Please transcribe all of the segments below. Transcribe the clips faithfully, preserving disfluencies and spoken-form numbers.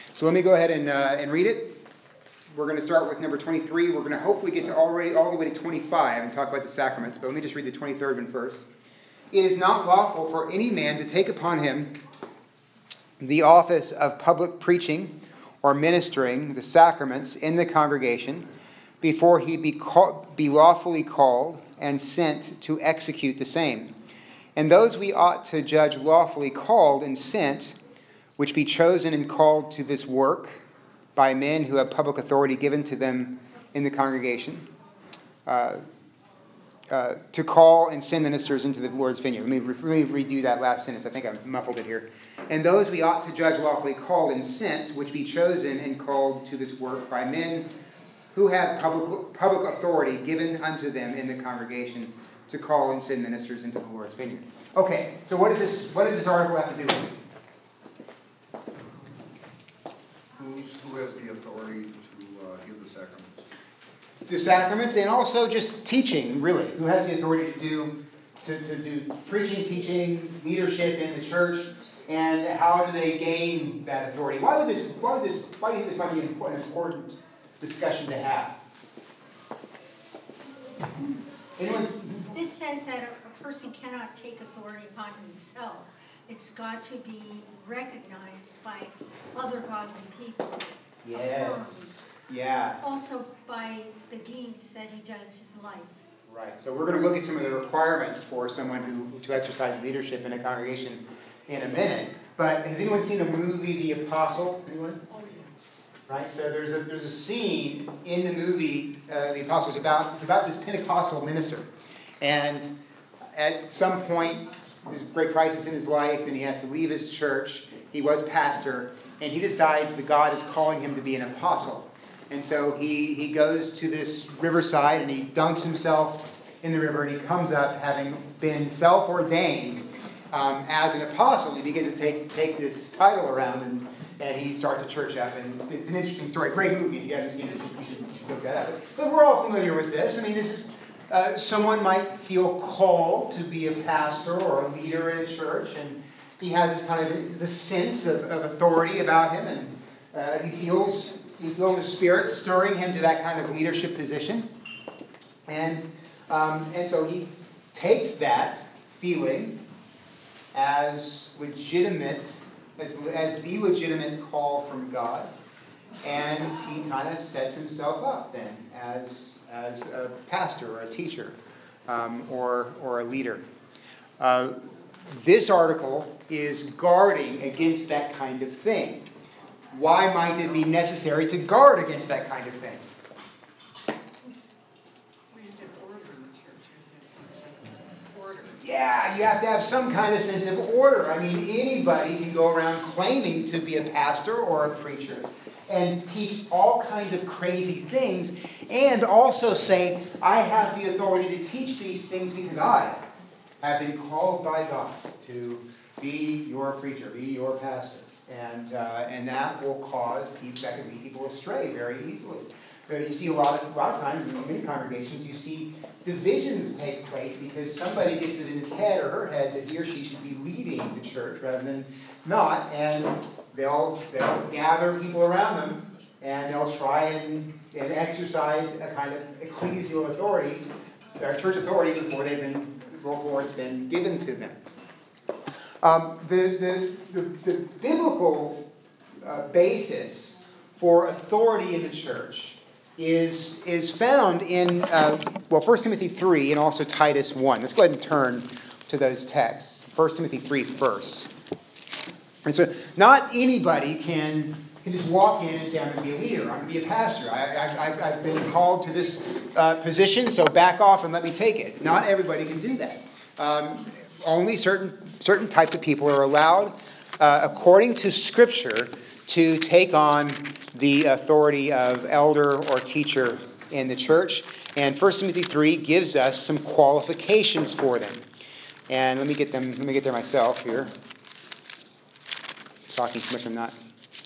So let me go ahead and, uh, and read it. We're going to start with number twenty-three. We're going to hopefully get to already all the way to twenty-five and talk about the sacraments. But let me just read the twenty-third one first. It is not lawful for any man to take upon him the office of public preaching or ministering the sacraments in the congregation before he be, call, be lawfully called and sent to execute the same. And those we ought to judge lawfully called and sent, which be chosen and called to this work by men who have public authority given to them in the congregation, uh, uh, to call and send ministers into the Lord's vineyard. Let me, re- let me redo that last sentence. I think I muffled it here. And those we ought to judge lawfully called and sent, which be chosen and called to this work by men who have public, public authority given unto them in the congregation to call and send ministers into the Lord's vineyard. Okay, so what, is this, what does this article have to do with it? Who's, who has the authority to uh, give the sacraments? The sacraments, and also just teaching, really. Who has the authority to do to, to do preaching, teaching, leadership in the church, and how do they gain that authority? Why would this? Why would this? Why do you think this might be an important discussion to have? Anyone's? This says that a, a person cannot take authority upon himself. It's got to be recognized by other godly people. Yes. Affirmed. Yeah. Also by the deeds that he does his life. Right. So we're going to look at some of the requirements for someone who to exercise leadership in a congregation in a minute. But has anyone seen the movie The Apostle? Anyone? Oh, yeah. Right. So there's a there's a scene in the movie uh, The Apostle. It's about it's about this Pentecostal minister, and at some point there's a great crisis in his life, and he has to leave his church. He was pastor, and he decides that God is calling him to be an apostle. And so he, he goes to this riverside, and he dunks himself in the river, and he comes up having been self-ordained um, as an apostle. He begins to take take this title around, and, and he starts a church up. And it's, it's an interesting story. Great movie. If you haven't seen it, you should, you should, you should look that up. But we're all familiar with this. I mean, this is uh, someone might feel called to be a pastor or a leader in a church, and he has this kind of the sense of, of authority about him, and uh, he feels... You feel the Spirit stirring him to that kind of leadership position. And um, and so he takes that feeling as legitimate, as, as the legitimate call from God. And he kind of sets himself up then as, as a pastor or a teacher um, or, or a leader. Uh, this article is guarding against that kind of thing. Why might it be necessary to guard against that kind of thing? We have to have order in the church. We have to have some sense of order. Yeah, you have to have some kind of sense of order. I mean, anybody can go around claiming to be a pastor or a preacher and teach all kinds of crazy things and also say, I have the authority to teach these things because I have been called by God to be your preacher, be your pastor. And uh, and that will cause people, that can lead people astray very easily. Uh, you see a lot of a lot of times in many congregations, you see divisions take place because somebody gets it in his head or her head that he or she should be leading the church rather than not, and they'll they'll gather people around them and they'll try and, and exercise a kind of ecclesial authority, or church authority before they've been before it's been given to them. Um, the, the, the, the biblical uh, basis for authority in the church is, is found in, uh, well, First Timothy three and also Titus one. Let's go ahead and turn to those texts. First Timothy three first. And so not anybody can, can just walk in and say, I'm going to be a leader, I'm going to be a pastor. I, I, I've been called to this uh, position, so back off and let me take it. Not everybody can do that. Um, only certain certain types of people are allowed, uh, according to Scripture, to take on the authority of elder or teacher in the church. And First Timothy three gives us some qualifications for them. And let me get them. Let me get there myself here. Talking too much, I'm not.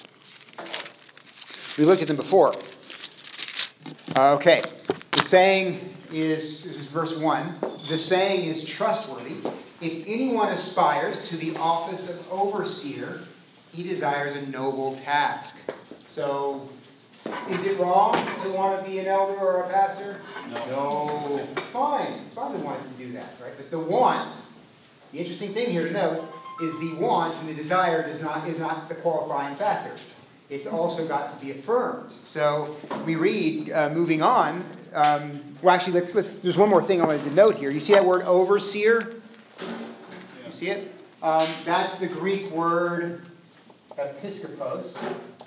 We looked at them before. Uh, okay, the saying is, this is verse one. The saying is trustworthy. If anyone aspires to the office of overseer he desires a noble task. So, is it wrong to want to be an elder or a pastor? No. No. It's fine. It's fine to want to do that, right? But the want, the interesting thing here to note, is the want and the desire does not is not the qualifying factor. It's also got to be affirmed. So we read, uh, moving on. Um, well, actually, let's let's. There's one more thing I wanted to note here. You see that word overseer? You see it? Um, that's the Greek word episkopos.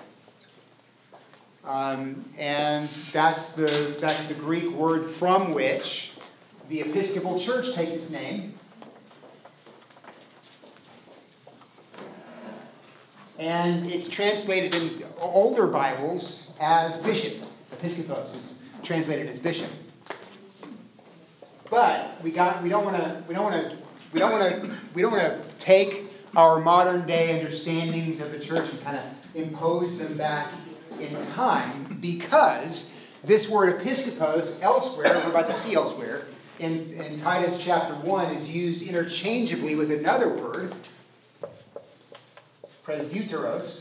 Um, and that's the, that's the Greek word from which the Episcopal Church takes its name. And it's translated in older Bibles as bishop. Episkopos is translated as bishop. But we got we don't want to we don't want to we don't want to we don't want to take our modern day understandings of the church and kind of impose them back in time, because this word episkopos elsewhere, we're about to see elsewhere, in, in Titus chapter one, is used interchangeably with another word, presbyteros.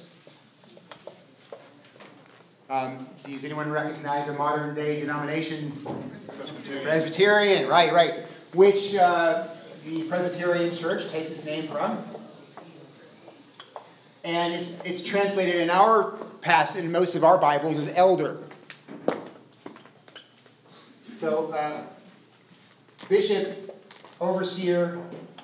Um, does anyone recognize a modern day denomination? Presbyterian, Presbyterian right, right. Which uh, the Presbyterian Church takes its name from. And it's, it's translated in our passage, in most of our Bibles, as elder. So, uh, bishop, overseer,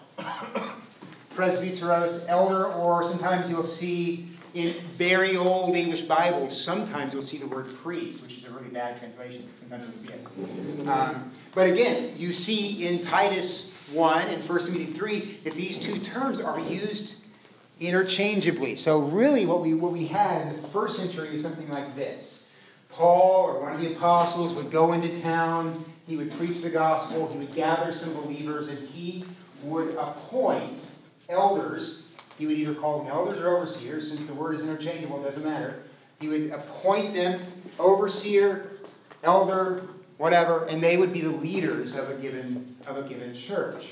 presbyteros, elder, or sometimes you'll see in very old English Bibles, sometimes you'll see the word priest, which is a really bad translation. Sometimes you'll see it. Um, but again, you see in Titus one and First Timothy three that these two terms are used interchangeably. So really what we what we had in the first century is something like this. Paul or one of the apostles would go into town, he would preach the gospel, he would gather some believers, and he would appoint elders. He would either call them elders or overseers, since the word is interchangeable, it doesn't matter. He would appoint them overseer, elder, whatever, and they would be the leaders of a given of a given church.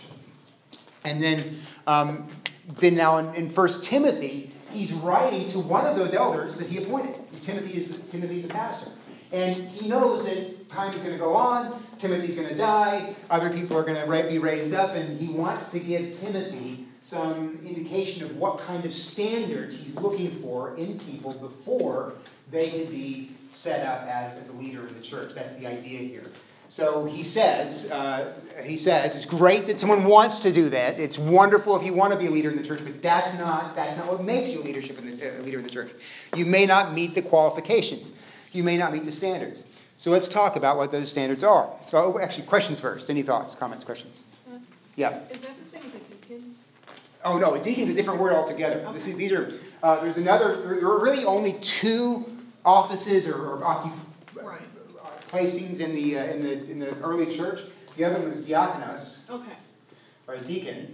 And then um, Then now in, in First Timothy, he's writing to one of those elders that he appointed. Timothy is Timothy's a pastor. And he knows that time is going to go on, Timothy's going to die, other people are going to be raised up, and he wants to give Timothy some indication of what kind of standards he's looking for in people before they can be set up as, as a leader in the church. That's the idea here. So he says, uh, he says, it's great that someone wants to do that. It's wonderful if you want to be a leader in the church, but that's not that's not what makes you a leadership in the, uh, leader in the church. You may not meet the qualifications. You may not meet the standards. So let's talk about what those standards are. So actually, questions first. Any thoughts, comments, questions? Uh, Yeah. Is that the same as a deacon? Oh no, a deacon's a different word altogether. Okay. This is, these are uh, there's another. There are really only two offices or, or occupations. Right. Placings in the uh, in the in the early church. The other one was diakonos, Okay. or a deacon,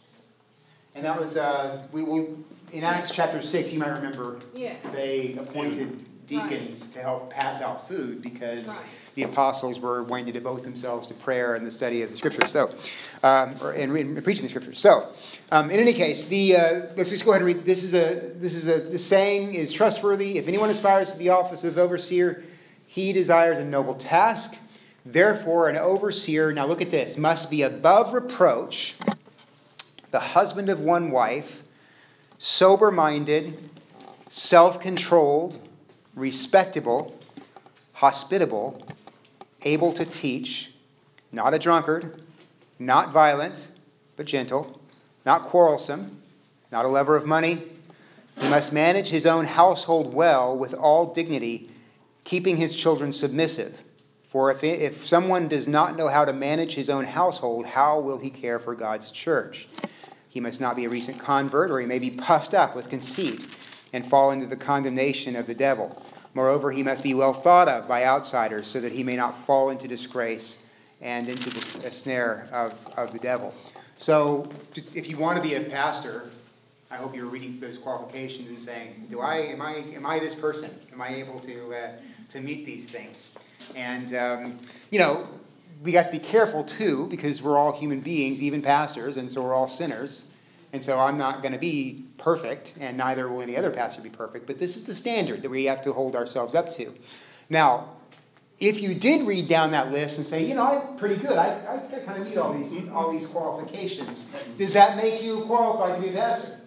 and that was uh, we will in Acts chapter six. You might remember Yeah. they appointed deacons Right. to help pass out food because Right. the apostles were wanting to devote themselves to prayer and the study of the scriptures. So, um, or and, and preaching the scriptures. So, um, in any case, the uh, let's just go ahead and read. This is a this is a the saying is trustworthy. If anyone aspires to the office of overseer, he desires a noble task. Therefore, an overseer, now look at this, must be above reproach, the husband of one wife, sober-minded, self-controlled, respectable, hospitable, able to teach, not a drunkard, not violent, but gentle, not quarrelsome, not a lover of money. He must manage his own household well with all dignity, keeping his children submissive. For if, if someone does not know how to manage his own household, how will he care for God's church? He must not be a recent convert, or he may be puffed up with conceit and fall into the condemnation of the devil. Moreover, he must be well thought of by outsiders, so that he may not fall into disgrace and into the snare of, of the devil. So, if you want to be a pastor, I hope you're reading those qualifications and saying, "Do I? Am I? Am I this person? Am I able to uh, to meet these things?" And um, you know, we got to be careful too, because we're all human beings, even pastors, and so we're all sinners. And so I'm not going to be perfect, and neither will any other pastor be perfect, but this is the standard that we have to hold ourselves up to. Now, if you did read down that list and say, you know, I'm pretty good, I, I, I kind of meet all these, all these qualifications, does that make you qualified to be a pastor?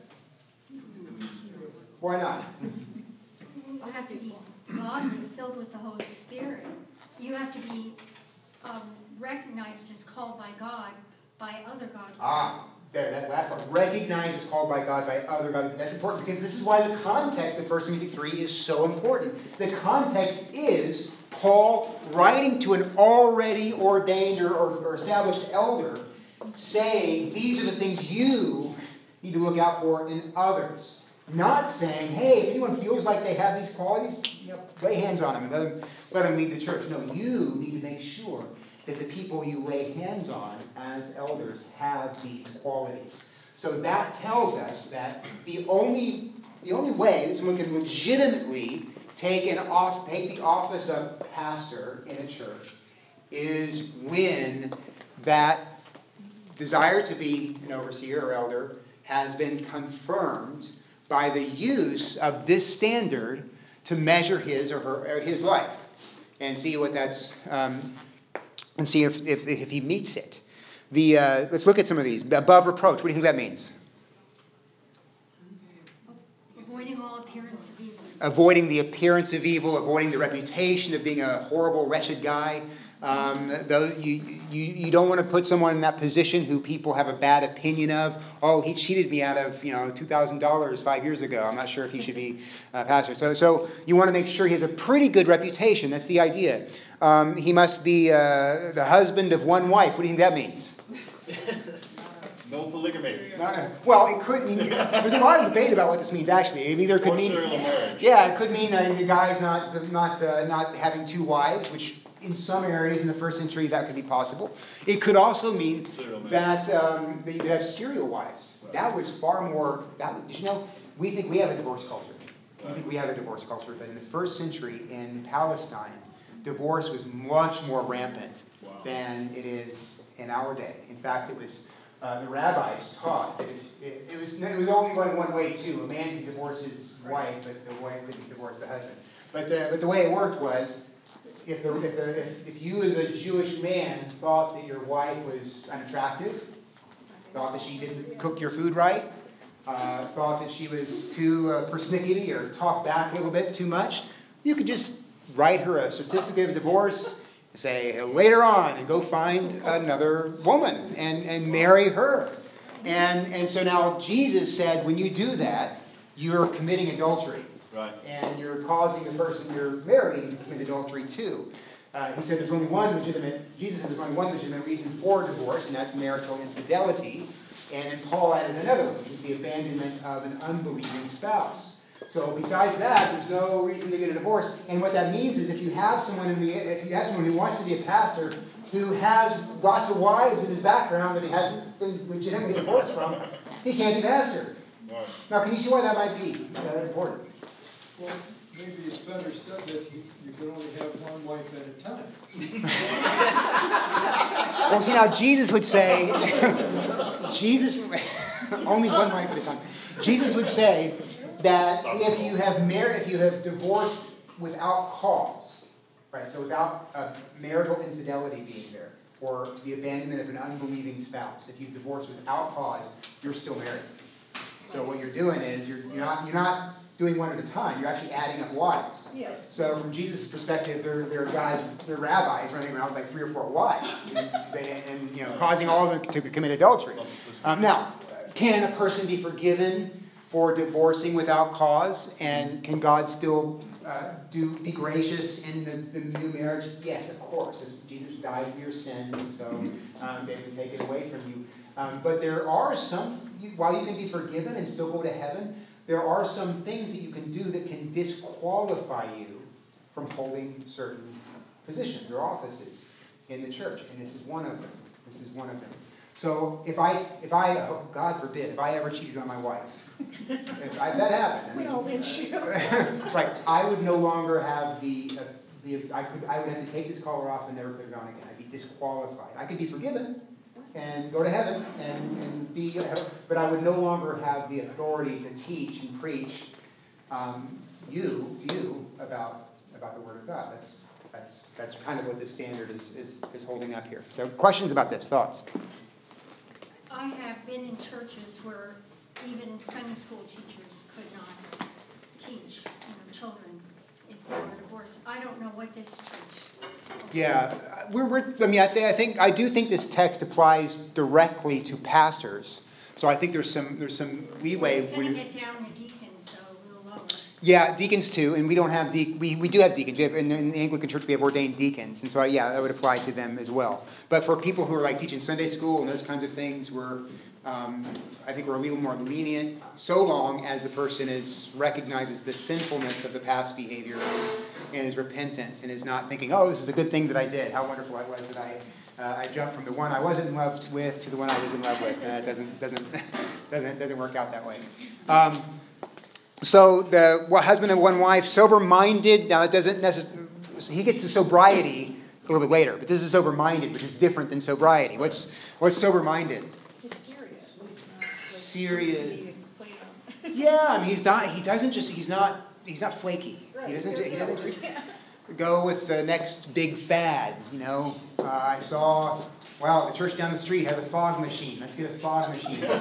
Why not? You have to be godly, filled with the Holy Spirit. You have to be um, recognized as called by God, by other godly. Ah, there, that last part. Recognized as called by God, by other God. That's important because this is why the context of First Timothy three is so important. The context is Paul writing to an already ordained or, or, or established elder, saying, these are the things you need to look out for in others. Not saying, hey, if anyone feels like they have these qualities, you know, lay hands on them and let them, let them lead the church. No, you need to make sure that the people you lay hands on as elders have these qualities. So that tells us that the only, the only way that someone can legitimately take, an off, take the office of pastor in a church is when that desire to be an overseer or elder has been confirmed by the use of this standard to measure his or her or his life, and see what that's um, and see if, if if he meets it. The uh, let's look at some of these. Above reproach. What do you think that means? Avoiding all appearance of evil. Avoiding the appearance of evil, avoiding the reputation of being a horrible, wretched guy. Um, though you, you you don't want to put someone in that position who people have a bad opinion of. Oh, he cheated me out of you know two thousand dollars five years ago. I'm not sure if he should be a pastor. So so you want to make sure he has a pretty good reputation. That's the idea. Um, he must be uh, the husband of one wife. What do you think that means? No polygamy. Uh, well, it could mean, there's a lot of debate about what this means actually. It either could mean, marriage. yeah, it could mean uh, the guy's not not uh, not having two wives, which in some areas in the first century that could be possible. It could also mean that um, that you could have serial wives. That was far more. That was, did you know? We think we have a divorce culture. We think we have a divorce culture, but in the first century in Palestine, divorce was much more rampant Wow. than it is in our day. In fact, it was. Uh, the rabbis taught that it, it, was, it was only going one way too. A man could divorce his wife, but the wife couldn't divorce the husband. But the, but the way it worked was, if, the, if, the, if, if you as a Jewish man thought that your wife was unattractive, thought that she didn't cook your food right, uh, thought that she was too uh, persnickety or talked back a little bit too much, you could just write her a certificate of divorce, say later on, and go find another woman and, and marry her. And, and so now Jesus said, when you do that, you're committing adultery. Right. And you're causing the person you're marrying to commit adultery too. Uh, he said there's only one legitimate, Jesus said there's only one legitimate reason for divorce, and that's marital infidelity. And then Paul added another one, which is the abandonment of an unbelieving spouse. So besides that, there's no reason to get a divorce. And what that means is if you have someone in the if you have someone who wants to be a pastor who has lots of wives in his background that he hasn't been legitimately divorced from, he can't be pastor. Right. Now, can you see why that might be uh, important? Well, maybe it's better said that you, you can only have one wife at a time. Well, see, now Jesus would say, Jesus, only one wife at a time. Jesus would say that if you have married, if you have divorced without cause, right? So without uh, marital infidelity being there, or the abandonment of an unbelieving spouse, if you've divorced without cause, you're still married. So what you're doing is you're, you're not you're not doing one at a time. You're actually adding up wives. Yes. So from Jesus' perspective, there, there are guys, there are rabbis running around with like three or four wives, and, they, and you know, causing all of them to commit adultery. Um, now, can a person be forgiven for divorcing without cause, and can God still uh, do be gracious in the, the new marriage? Yes, of course. As Jesus died for your sins, and so um, they've been taken away from you. Um, but there are some, you, while you can be forgiven and still go to heaven, there are some things that you can do that can disqualify you from holding certain positions or offices in the church, and this is one of them. This is one of them. So if I, if I, oh, God forbid, if I ever cheated on my wife, if I, that happened. I mean, Well, then she- right, I would no longer have the, uh, the, I could, I would have to take this collar off and never put it on again. I'd be disqualified. I could be forgiven, and go to heaven and, and be, but I would no longer have the authority to teach and preach um, you, you, about, about the Word of God. That's, that's, that's kind of what this standard is, is, is holding up here. So questions about this, thoughts? I have been in churches where even Sunday school teachers could not teach, you know, children if they were divorced. I don't know what this church. Yeah, we're, we're, I mean, I think, I think, I do think this text applies directly to pastors. So I think there's some, there's some leeway. It's going to get down to deacons, so a little lower. Yeah, deacons too, and we don't have de- we we do have deacons. We have in, in the Anglican Church we have ordained deacons, and so yeah, that would apply to them as well. But for people who are like teaching Sunday school and those kinds of things, we're um, I think we're a little more lenient, so long as the person is recognizes the sinfulness of the past behavior and is repentant and is not thinking, oh, this is a good thing that I did. How wonderful I was that I. Uh, I jumped from the one I wasn't in love with to the one I was in love with, and it doesn't doesn't doesn't doesn't work out that way. Um, so the well, husband and one wife, sober-minded. Now it doesn't necessarily. He gets to sobriety a little bit later, but this is sober-minded, which is different than sobriety. What's what's sober-minded? He's serious. Serious. Yeah, I mean he's not. He doesn't just. He's not. He's not flaky. He doesn't. He doesn't just. Go with the next big fad, you know. Uh, I saw, wow, the church down the street has a fog machine. Let's get a fog machine. Put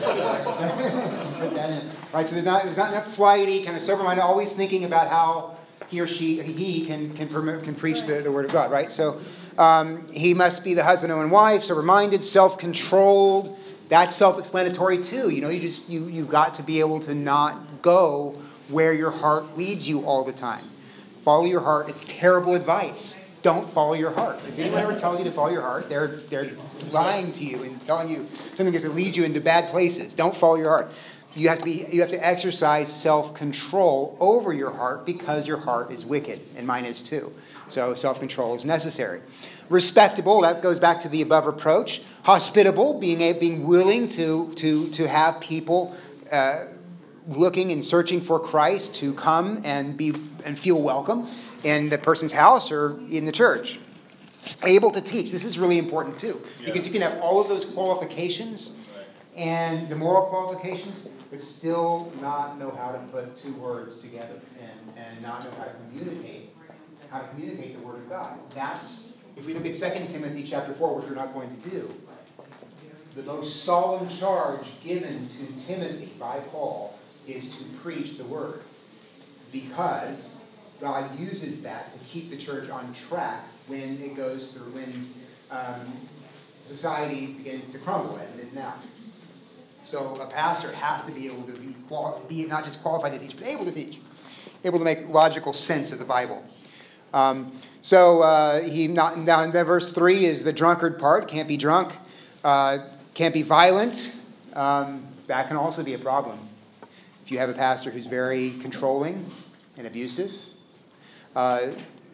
that in. Right, so there's not, there's not enough flighty, kind of sober-minded, always thinking about how he or she, he can can, can preach the, the Word of God, right? So um, he must be the husband and wife, sober-minded, self-controlled. That's self-explanatory too. You know, you just you you've got to be able to not go where your heart leads you all the time. Follow your heart. It's terrible advice. Don't follow your heart. If anyone ever tells you to follow your heart, they're they're lying to you and telling you something that's going to lead you into bad places. Don't follow your heart. You have to be. You have to exercise self-control over your heart because your heart is wicked, and mine is too. So self-control is necessary. Respectable. That goes back to the above approach. Hospitable, being a, being willing to to to have people. Uh, looking and searching for Christ to come and be and feel welcome in the person's house or in the church. Able to teach. This is really important too. Because you can have all of those qualifications and the moral qualifications, but still not know how to put two words together and, and not know how to communicate, how to communicate the Word of God. That's, if we look at Second Timothy chapter four, which we're not going to do, the most solemn charge given to Timothy by Paul is to preach the Word, because God uses that to keep the church on track when it goes through, when um, society begins to crumble as it is now. So a pastor has to be able to be, quali- be not just qualified to teach, but able to teach, able to make logical sense of the Bible. Um, so uh, he not down in verse three is the drunkard part. Can't be drunk, uh, can't be violent. Um, that can also be a problem. If you have a pastor who's very controlling and abusive, uh,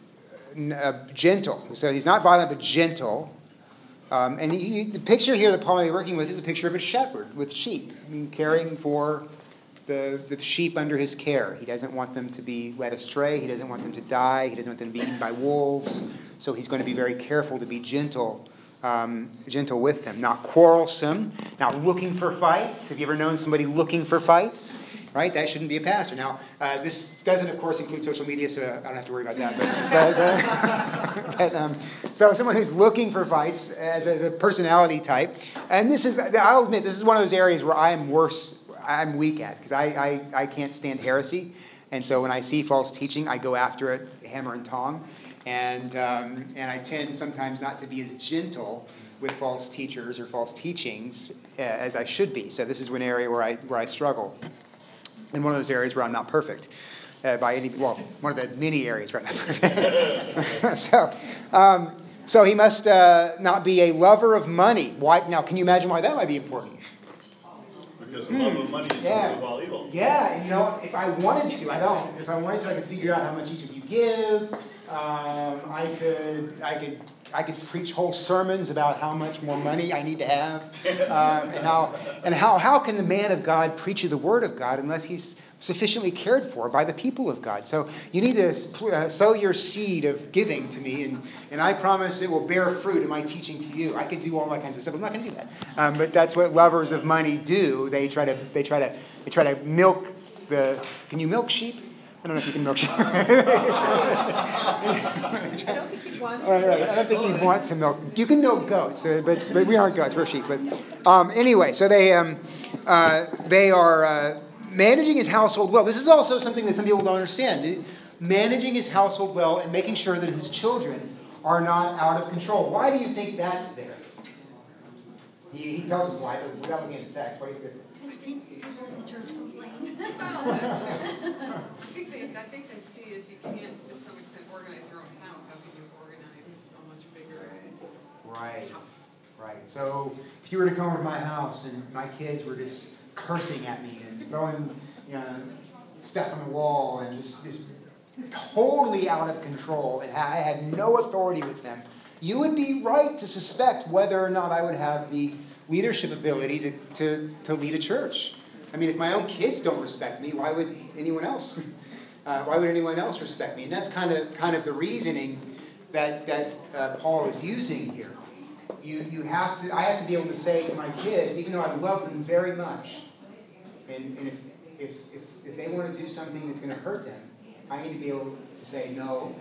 uh, gentle. So he's not violent, but gentle. Um, and he, the picture here that Paul may be working with is a picture of a shepherd with sheep, I mean, caring for the, the sheep under his care. He doesn't want them to be led astray. He doesn't want them to die. He doesn't want them to be eaten by wolves. So he's going to be very careful to be gentle. Um, gentle with them, not quarrelsome, not looking for fights. Have you ever known somebody looking for fights? Right? That shouldn't be a pastor. Now, uh, this doesn't, of course, include social media, so I don't have to worry about that. But, but, but um, so someone who's looking for fights as, as a personality type, and this is, I'll admit, this is one of those areas where I am worse, I'm weak at, because I, I, I can't stand heresy. And so when I see false teaching, I go after it, hammer and tong. And um, and I tend sometimes not to be as gentle with false teachers or false teachings uh, as I should be. So this is one area where I where I struggle. And one of those areas where I'm not perfect uh, by any well, one of the many areas where I'm not perfect. so um, so he must uh, not be a lover of money. Why now? Can you imagine why that might be important? Because the love of money is Yeah. the root of all evil. Yeah, and you know, if I wanted to, I don't. If I wanted to, I could figure out how much each of you give. Um, I could, I could, I could preach whole sermons about how much more money I need to have, um, and how, and how, how can the man of God preach you the word of God unless he's sufficiently cared for by the people of God. So you need to uh, sow your seed of giving to me, and, and I promise it will bear fruit in my teaching to you. I could do all that kinds of stuff. I'm not going to do that. Um, but that's what lovers of money do. They try to they try to they try to milk the. Can you milk sheep? I don't know if you can milk sheep. I don't think you'd want to. Right, right. I don't think you want to milk. You can milk goats, uh, but but we aren't goats. We're sheep. But um, anyway, so they um, uh, they are. Uh, Managing his household well. This is also something that some people don't understand. Managing his household well and making sure that his children are not out of control. Why do you think that's there? He, he tells us why, but without looking at the text. What do you think? Because people in the church complain. Well, I think they, I think they see it, you can't to some extent organize your own house, how can you organize a much bigger Right, house? right. So if you were to come over to my house and my kids were just cursing at me and throwing, you know, stuff on the wall and just, just totally out of control, and I had no authority with them, you would be right to suspect whether or not I would have the leadership ability to, to, to lead a church. I mean, if my own kids don't respect me, why would anyone else? Uh, why would anyone else respect me? And that's kind of kind of the reasoning that that uh, Paul is using here. You you have to. I have to be able to say to my kids, even though I love them very much, and, and if, if if if they want to do something that's going to hurt them, I need to be able to say no,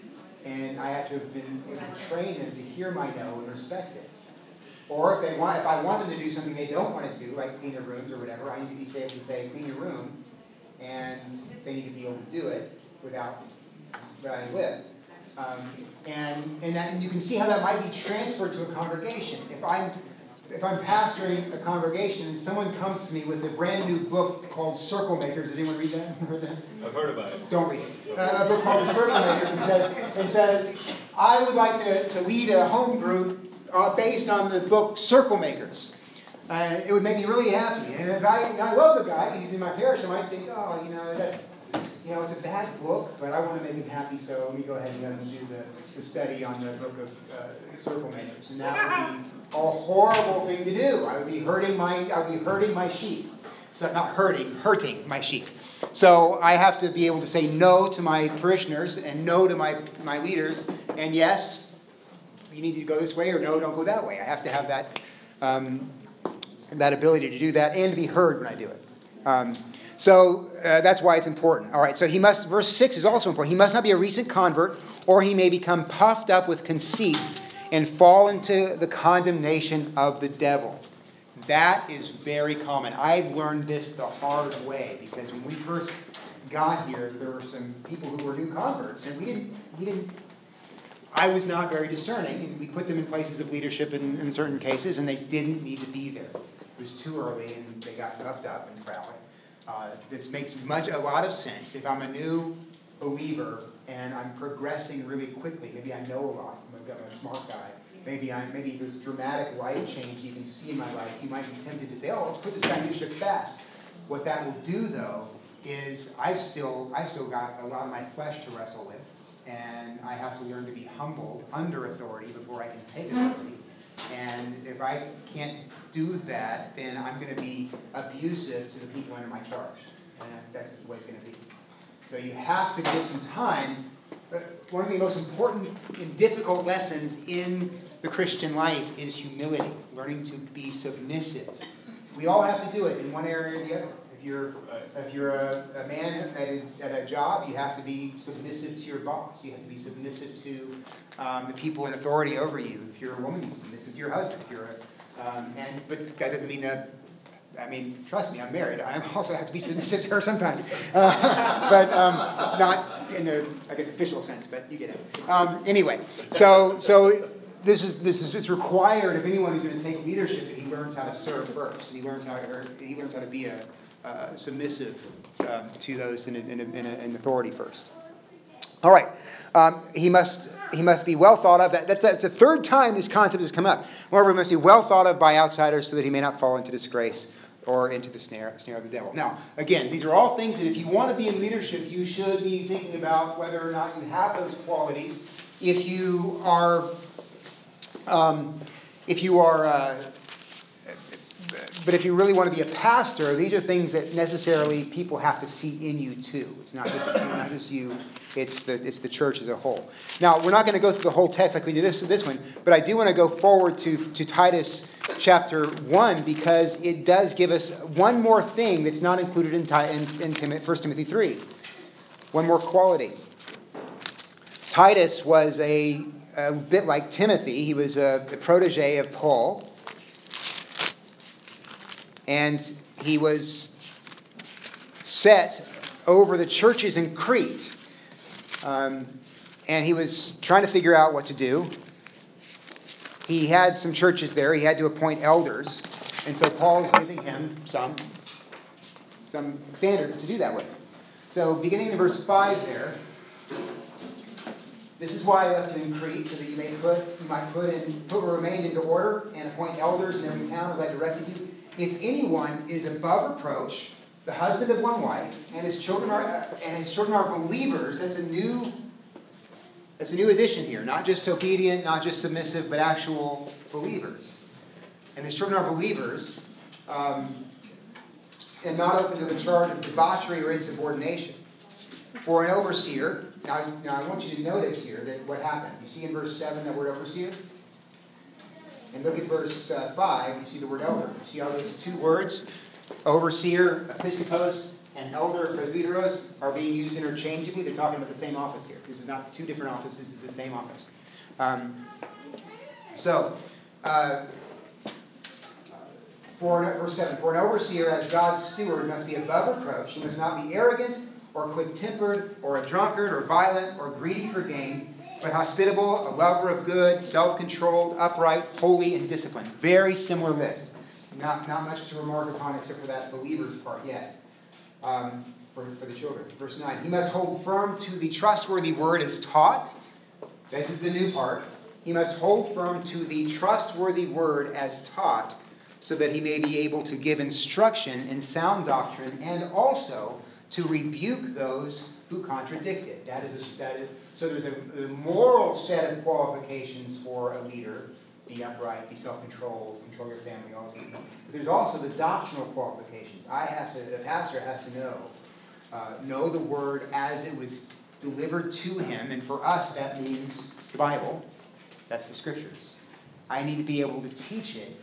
and I have to have been able to train them to hear my no and respect it. Or if they want, if I want them to do something they don't want to do, like clean their rooms or whatever, I need to be able to say, clean your room, and they need to be able to do it without without any lip. Um, and and, that, and you can see how that might be transferred to a congregation. If I'm if I'm pastoring a congregation and someone comes to me with a brand new book called Circle Makers, did anyone read that? Read that? I've heard about it. Don't read it. Uh, a book called The Circle Makers, and says, and says, I would like to, to lead a home group uh, based on the book Circle Makers. Uh, it would make me really happy. And if I, I love the guy, because he's in my parish, I might think, oh, you know, that's, you know, it's a bad book, but I want to make him happy, so let me go ahead and let him do the, the study on the book of uh, Circle Makers. And that would be a horrible thing to do. I would be hurting my, I would be hurting my sheep. So not hurting, hurting my sheep. So I have to be able to say no to my parishioners and no to my, my leaders, and yes, you need to go this way, or no, don't go that way. I have to have that um, that ability to do that and to be heard when I do it. Um, so uh, that's why it's important. All right, so he must, verse six is also important. He must not be a recent convert, or he may become puffed up with conceit and fall into the condemnation of the devil. That is very common. I've learned this the hard way, because when we first got here, there were some people who were new converts, and we didn't, we didn't, I was not very discerning, and we put them in places of leadership in, in certain cases, and they didn't need to be there. It was too early, and they got puffed up and proud. Uh, this makes much, a lot of sense. If I'm a new believer and I'm progressing really quickly, maybe I know a lot, I'm a smart guy, maybe I maybe there's dramatic life change you can see in my life, you might be tempted to say, oh, let's put this guy in leadership fast. What that will do, though, is I've still I've still got a lot of my flesh to wrestle with, and I have to learn to be humbled under authority before I can take authority. And if I can't do that, then I'm going to be abusive to the people under my charge. And that's the way it's going to be. So you have to give some time. One of the most important and difficult lessons in the Christian life is humility, learning to be submissive. We all have to do it in one area or the other. If you're, if you're a, a man at a, at a job, you have to be submissive to your boss. You have to be submissive to um, the people in authority over you. If you're a woman, you're submissive to your husband. If you're a, um, and but that doesn't mean that. I mean, trust me, I'm married. I also have to be submissive to her sometimes, uh, but um, not in the, I guess, official sense. But you get it. Um, anyway, so so. This is this is it's required of anyone who's going to take leadership that he learns how to serve first, and he learns how to, he learns how to be a uh, submissive um, to those in, in, in, in authority first. All right, um, he must he must be well thought of. That, that's that's the third time this concept has come up. Moreover, he must be well thought of by outsiders, so that he may not fall into disgrace or into the snare snare of the devil. Now, again, these are all things that if you want to be in leadership, you should be thinking about whether or not you have those qualities. If you are Um, if you are uh, but if you really want to be a pastor, these are things that necessarily people have to see in you too. It's not just, not just you, it's the, it's the church as a whole. Now, we're not going to go through the whole text like we did this, this one, but I do want to go forward to, to Titus chapter one, because it does give us one more thing that's not included in, in, in First Timothy three. One more quality. Titus was a, a bit like Timothy. He was a, a protege of Paul. And he was set over the churches in Crete. Um, and he was trying to figure out what to do. He had some churches there. He had to appoint elders. And so Paul is giving him some, some standards to do that with. So beginning in verse five there, this is why I left you in Crete, so that you may put, you might put in, put what remained into order and appoint elders in every town as I directed you. If anyone is above reproach, the husband of one wife, and his children are and his children are believers, that's a new that's a new addition here. Not just obedient, not just submissive, but actual believers. And his children are believers, um, and not open to the charge of debauchery or insubordination. For an overseer, now, now I want you to notice here that what happened. You see in verse seven that word overseer? And look at verse uh, five, you see the word elder. You see how those two words, overseer, episkopos, and elder, presbyteros, are being used interchangeably. They're talking about the same office here. This is not two different offices, it's the same office. Um, so, uh, for an, verse seven, for an overseer as God's steward must be above reproach. He must not be arrogant or quick-tempered or a drunkard or violent or greedy for gain, but hospitable, a lover of good, self-controlled, upright, holy, and disciplined. Very similar list. Not, not much to remark upon except for that believers part yet. Um, for, for the children. Verse nine. He must hold firm to the trustworthy word as taught. This is the new part. He must hold firm to the trustworthy word as taught, so that he may be able to give instruction in sound doctrine, and also to rebuke those who contradict it. That is, a, that is so there's a, a moral set of qualifications for a leader. Be upright, be self-controlled, control your family, all those things. But there's also the doctrinal qualifications. I have to, the pastor has to know, uh, know the word as it was delivered to him, and for us that means the Bible. That's the scriptures. I need to be able to teach it.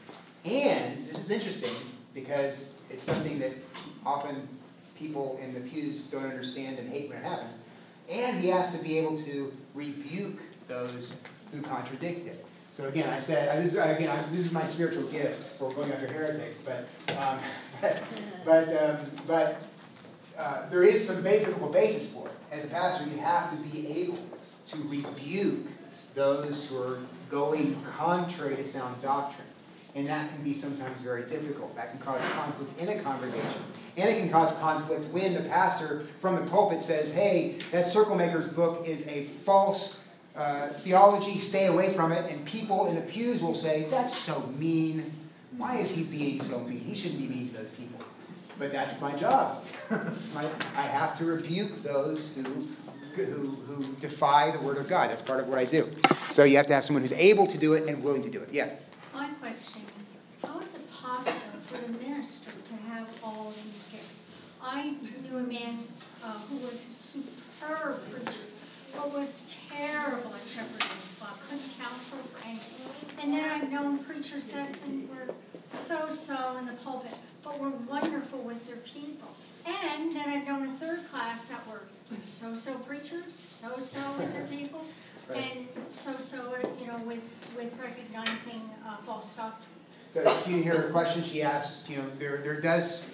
And this is interesting because it's something that often people in the pews don't understand and hate when it happens. And he has to be able to rebuke those who contradict it. So again, I said, I, this, again, I, this is my spiritual gift for going after heretics, but um, but but, um, but uh, there is some biblical basis for it. As a pastor, you have to be able to rebuke those who are going contrary to sound doctrine. And that can be sometimes very difficult. That can cause conflict in a congregation. And it can cause conflict when the pastor from the pulpit says, hey, that Circle Makers book is a false uh, theology, stay away from it. And people in the pews will say, that's so mean. Why is he being so mean? He shouldn't be mean to those people. But that's my job. It's my, I have to rebuke those who, who, who defy the word of God. That's part of what I do. So you have to have someone who's able to do it and willing to do it. Yeah? My question is, how is it possible for the minister to have all these gifts? I knew a man uh, who was a superb preacher, but was terrible at shepherding his flock, couldn't counsel for anything. And then I've known preachers that were so-so in the pulpit, but were wonderful with their people. And then I've known a third class that were so-so preachers, so-so with their people. Right. And so-so, you know, with, with recognizing uh, false doctrine. So if you hear her question, she asks, you know, there there does,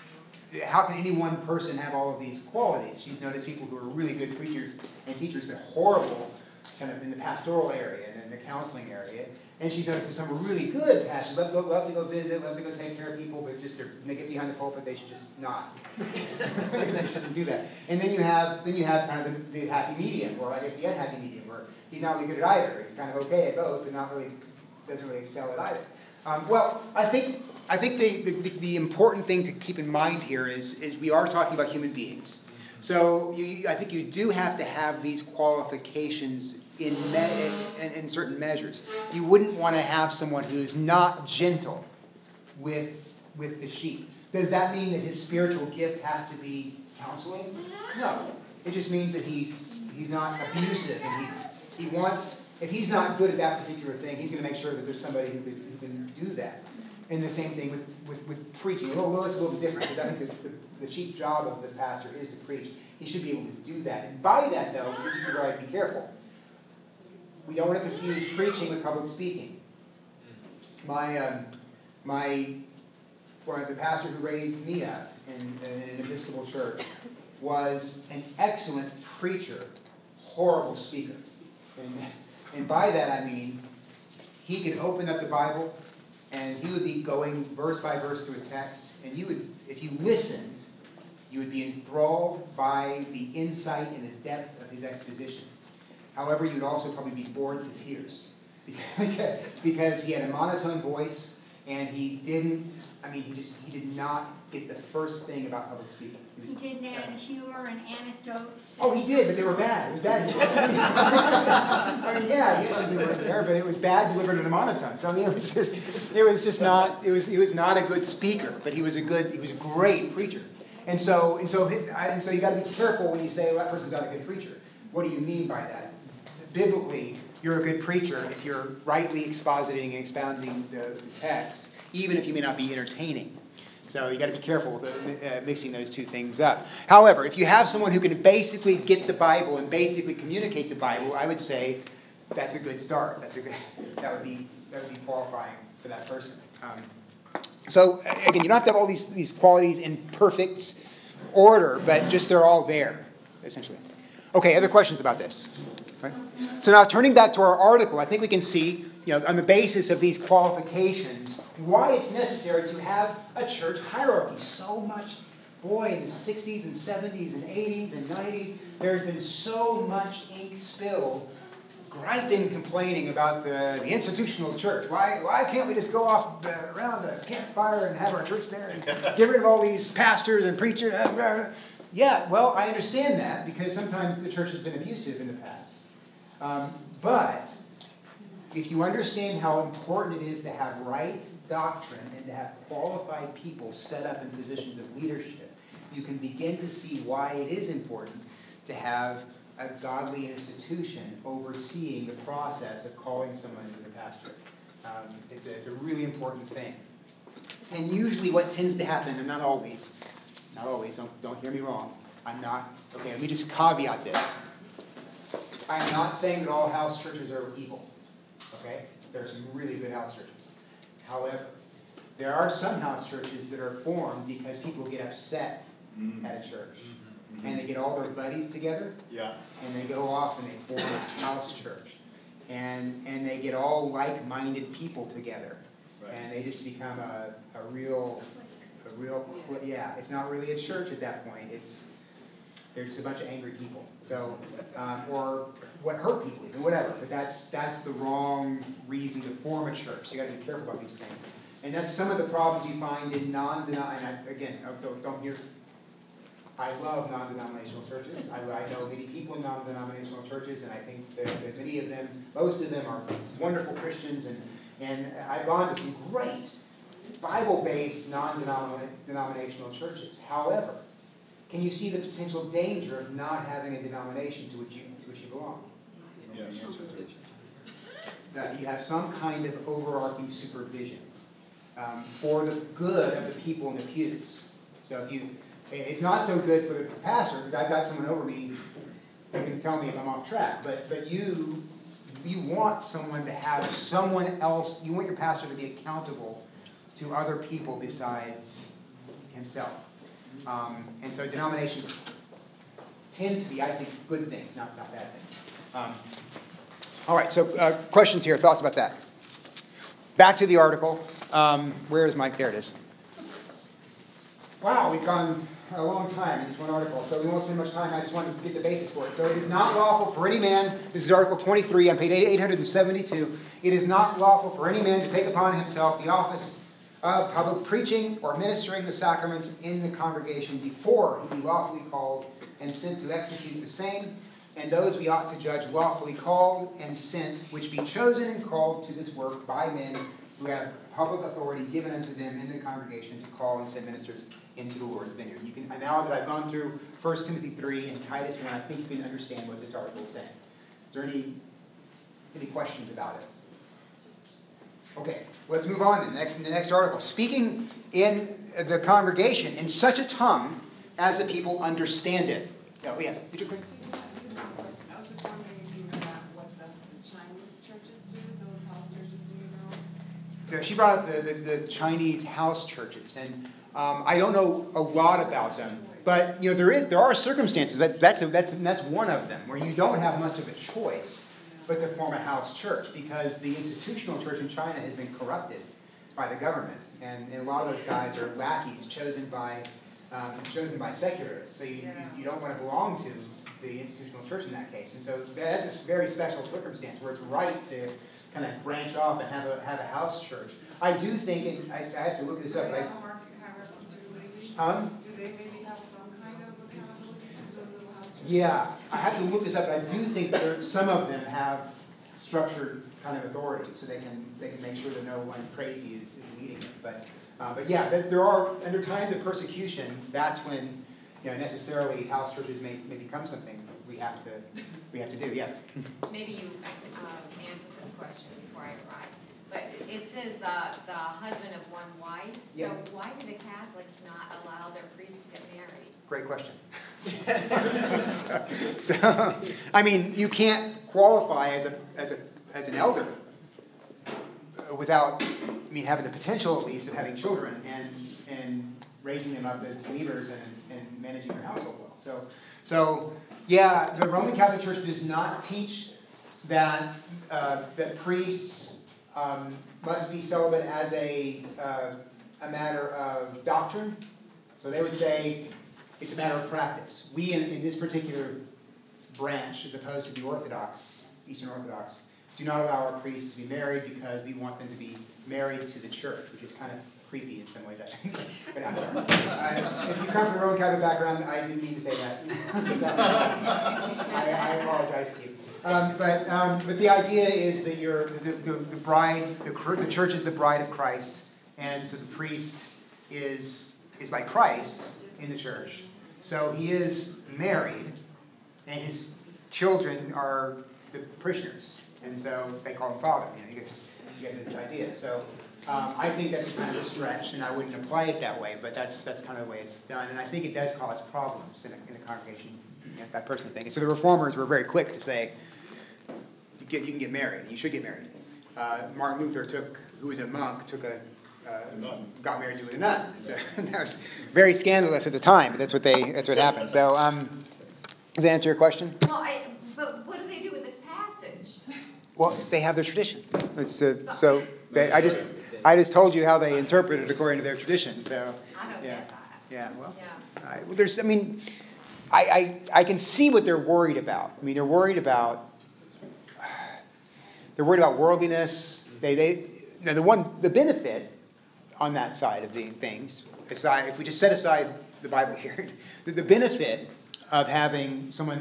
how can any one person have all of these qualities? She's noticed people who are really good preachers and teachers, but horrible kind of in the pastoral area and in the counseling area. And she's noticed that some are really good pastors, love, love, love to go visit, love to go take care of people, but just they're, when they get behind the pulpit, they should just not. They shouldn't do that. And then you have then you have kind of the, the happy medium, or I guess the unhappy medium, where he's not really good at either. He's kind of okay at both, but not really doesn't really excel at either. Um, well, I think I think the, the the important thing to keep in mind here is is we are talking about human beings. So you, I think you do have to have these qualifications in, me, in, in certain measures. You wouldn't want to have someone who's not gentle with with the sheep. Does that mean that his spiritual gift has to be counseling? No. It just means that he's he's not abusive, and he's he wants, if he's not good at that particular thing, he's going to make sure that there's somebody who can, who can do that. And the same thing with, with, with preaching. Although it's a little bit different, because I think the, the, the chief job of the pastor is to preach. He should be able to do that. And by that, though, this is where I have to be careful. We don't want to confuse preaching with public speaking. My, um, my, for the pastor who raised me up in, in an Episcopal church was an excellent preacher, horrible speaker. And, and by that I mean, he could open up the Bible and he would be going verse by verse through a text, and you would, if you listened, you would be enthralled by the insight and the depth of his exposition. However, you would also probably be bored to tears because he had a monotone voice, and he didn't, I mean, he just, he did not get the first thing about public speaking. He didn't add humor and anecdotes. Oh, he did, but they were bad. It was bad. I mean, yeah, he had humor there, but it was bad delivered in a monotone. So I mean, it was just, it was just not. It was, he was not a good speaker, but he was a good, he was a great preacher. And so, and so, and so, you got to be careful when you say, "Well, that person's not a good preacher." What do you mean by that? Biblically, you're a good preacher if you're rightly expositing and expounding the, the text, even if you may not be entertaining. So you got to be careful with uh, mixing those two things up. However, if you have someone who can basically get the Bible and basically communicate the Bible, I would say that's a good start. That's a good, that would be that would be qualifying for that person. Um, so again, you don't have to have all these these qualities in perfect order, but just they're all there, essentially. Okay, other questions about this? Right? So now turning back to our article, I think we can see, you know, on the basis of these qualifications, why it's necessary to have a church hierarchy. So much, boy, in the sixties and seventies and eighties and nineties, there's been so much ink spilled, griping, complaining about the, the institutional church. Why, why can't we just go off uh, around the campfire and have our church there and get rid of all these pastors and preachers? Yeah, well, I understand that because sometimes the church has been abusive in the past. Um, but if you understand how important it is to have right doctrine and to have qualified people set up in positions of leadership, you can begin to see why it is important to have a godly institution overseeing the process of calling someone into the pastorate. Um, it's, a, it's a really important thing. And usually what tends to happen, and not always, not always, don't, don't hear me wrong, I'm not, okay, let me just caveat this. I'm not saying that all house churches are evil, okay? There are some really good house churches. However, there are some house churches that are formed because people get upset mm-hmm. at a church. Mm-hmm. And they get all their buddies together. Yeah. And they go off and they form a house church. And and they get all like-minded people together. Right. And they just become a, a real, a real, yeah, it's not really a church at that point. It's, they're just a bunch of angry people. So, um, or what hurt people, even, whatever. But that's that's the wrong reason to form a church. So you got to be careful about these things. And that's some of the problems you find in non-denominational. Again, don't, don't hear. I love non-denominational churches. I, I know many people in non-denominational churches, and I think that, that many of them, most of them, are wonderful Christians. And and I've gone to some great Bible-based non-denominational churches. However, can you see the potential danger of not having a denomination to which you to which you belong? Yes. That you have some kind of overarching supervision um, for the good of the people in the pews. So if you, it's not so good for the pastor because I've got someone over me who can tell me if I'm off track. But but you you want someone to have someone else. You want your pastor to be accountable to other people besides himself. Um, and so denominations tend to be, I think, good things, not, not bad things. Um, all right, so uh, questions here, thoughts about that? Back to the article. Um, where is Mike? There it is. Wow, we've gone a long time in this one article, so we won't spend much time. I just wanted to get the basis for it. So it is not lawful for any man, this is Article twenty-three on page eight hundred seventy-two, it is not lawful for any man to take upon himself the office of public preaching or ministering the sacraments in the congregation before he be lawfully called and sent to execute the same, and those we ought to judge lawfully called and sent, which be chosen and called to this work by men who have public authority given unto them in the congregation to call and send ministers into the Lord's vineyard. You can, now that I've gone through First Timothy three and Titus one, I think you can understand what this article is saying. Is there any, any questions about it? Okay, let's move on to the next, the next article. Speaking in the congregation in such a tongue as the people understand it. Oh, yeah, did you quick? I was just wondering if you knew about what the Chinese churches do, those house churches do, you know? Yeah, she brought up the, the, the Chinese house churches, and um, I don't know a lot about them, but you know there is there are circumstances that that's a, that's that's one of them where you don't have much of a choice but to form a house church because the institutional church in China has been corrupted by the government, and, and a lot of those guys are lackeys chosen by um, chosen by secularists. So you, you you don't want to belong to the institutional church in that case, and so that's a very special circumstance where it's right to kind of branch off and have a have a house church. I do think, and I, I have to look this Do up. they I, have a market hierarchy too, maybe? um, Do they maybe have some kind of accountability to those little house churches? yeah, I have to look this up. But I do think there, some of them have structured kind of authority, so they can they can make sure that no one crazy is, is leading it. But uh, but yeah, but there are under times of persecution. That's when you know necessarily house churches may, may become something we have to we have to do. Yeah. Maybe you um, answered this question before I arrived, but it says the, the husband of one wife, so Yeah. why do the Catholics not allow their priests to get married? Great question. so, so, I mean, you can't qualify as a as a as an elder without, I mean, having the potential at least of having children and and raising them up as believers and, and managing their household well. So, so yeah, the Roman Catholic Church does not teach that uh, that priests um, must be celibate as a uh, a matter of doctrine. So they would say it's a matter of practice. We, in, in this particular branch, as opposed to the Orthodox, Eastern Orthodox, do not allow our priests to be married because we want them to be married to the church, which is kind of creepy in some ways, I think. But I'm sorry. I, if you come from a Roman Catholic background, I didn't mean to say that. I, I apologize to you. Um, but um, but the idea is that you're the, the, the bride, the, the church is the bride of Christ, and so the priest is is like Christ in the church. So he is married, and his children are the parishioners, and so they call him father. You know, you get, you get this idea. So um, I think that's kind of a stretch, and I wouldn't apply it that way, but that's that's kind of the way it's done, and I think it does cause problems in a, in a congregation. You know, I personally think. And so the reformers were very quick to say, you, get, you can get married, you should get married. Uh, Martin Luther took, who was a monk, took a Uh, got married to a nun. So, that was very scandalous at the time, but that's what they that's what happened. So, um, does that answer your question? Well, I, but what do they do with this passage? Well, they have their tradition. It's uh, so they, I just I just told you how they interpret it according to their tradition. So, I don't yeah, get that. yeah. Well, Yeah. I, well, there's I mean, I, I I can see what they're worried about. I mean, they're worried about they're worried about worldliness. They they now the one the benefit on that side of the things, aside, if we just set aside the Bible here, the, the benefit of having someone